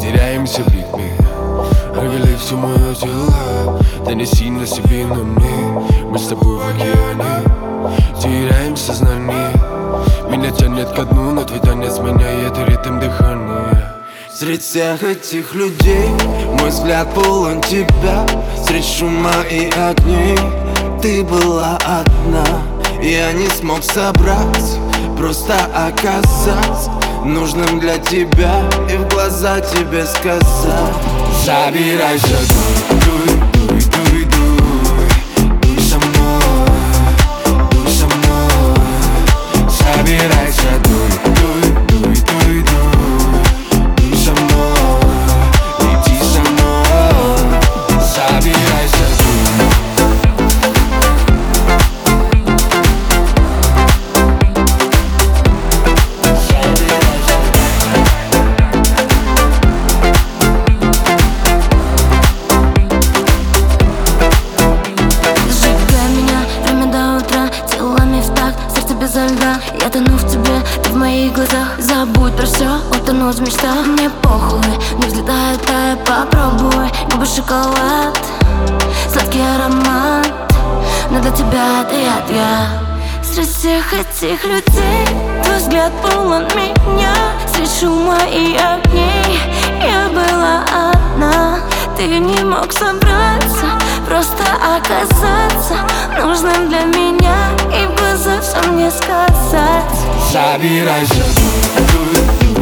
теряемся в ритме. Рвели всю мою тело, да не сильно себе на мне. Мы с тобой в океане, теряем сознание. Меня тянет ко дну, но твой танец меняет ритм дыхания. Среди всех этих людей мой взгляд полон тебя. Среди шума и огней ты была одна. Я не смог собрать, просто оказаться нужным для тебя и в глаза тебе сказать: собирайся, дуй, дуй, дуй, дуй, дуй, дуй со мной, дуй со мной. Собирайся, дуй, дуй, дуй, дуй, дуй, дуй со мной, лети со мной. Собирайся, дуй. Я тону в тебе, ты в моих глазах. Забудь про все, утону в мечтах. Мне похуй, не взлетает, дай попробуй. Губы шоколад, сладкий аромат, но для тебя это я. Среди всех этих людей твой взгляд полон меня. Среди шума и огней я была одна. Ты не мог собраться, просто оказаться нужным для меня и в глаза все мне сказать. Собирайся, дуй, дуй, дуй.